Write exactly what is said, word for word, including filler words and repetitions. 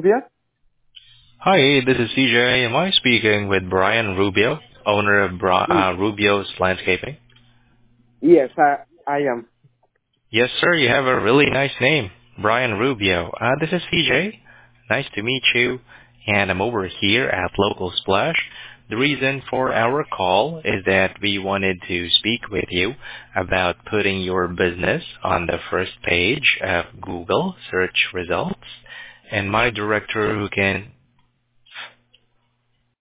you? Hi, this is C J. Am I speaking with Brian Rubio, owner of Bri- Y- uh, Rubio's Landscaping? Yes, I I am. Yes, sir. You have a really nice name, Brian Rubio. Uh, this is C J. Nice to meet you. And I'm over here at Local Splash. The reason for our call is that we wanted to speak with you about putting your business on the first page of Google search results. And my director who can